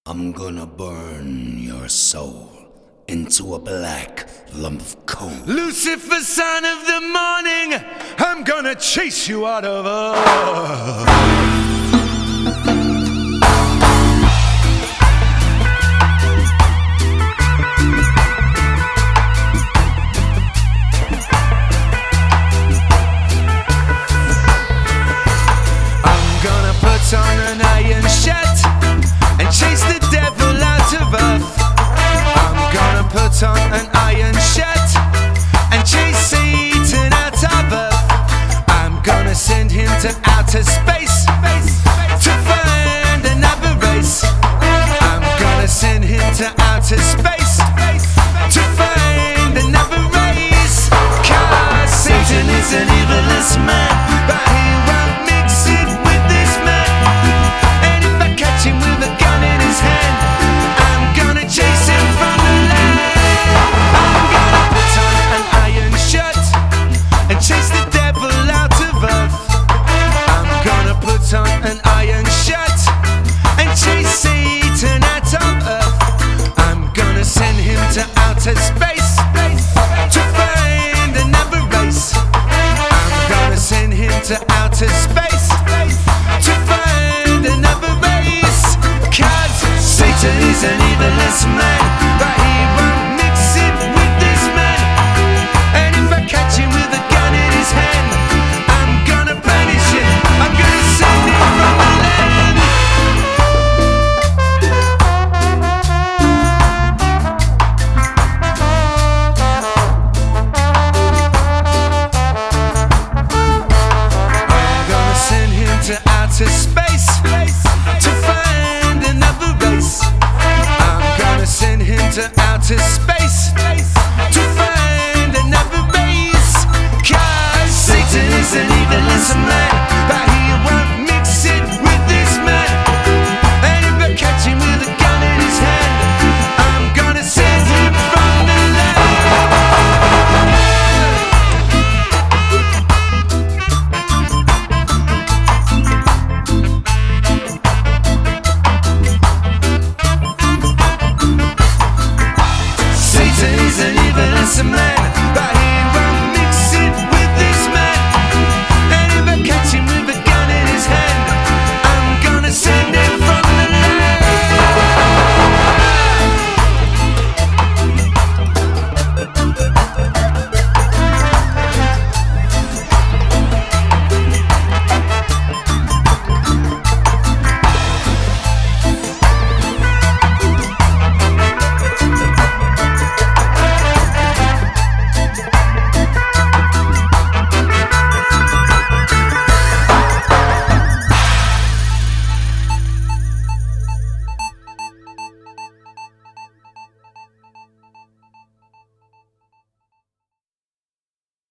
I'm gonna burn your soul into a black lump of coal. Lucifer, son of the morning, I'm gonna chase you out of earth. Put on an iron shirt and chase the devil out of earth. I'm gonna put on an iron shirt and chase Satan out of earth. I'm gonna send him to outer space to find another race. I'm gonna send him to outer space to find another race. 'Cause Satan is an evilest man, but he won't mix it with this man. And if I catch him with a gun in his hand, I'm gonna chase him from the land. I'm gonna put on an iron shirt and chase the devil out of earth. I'm gonna put on an iron shirt and chase Satan out of earth. I'm gonna send him to outer space to find another race. I'm gonna send him to outer space to find another race. 'Cause Satan is an evilest man,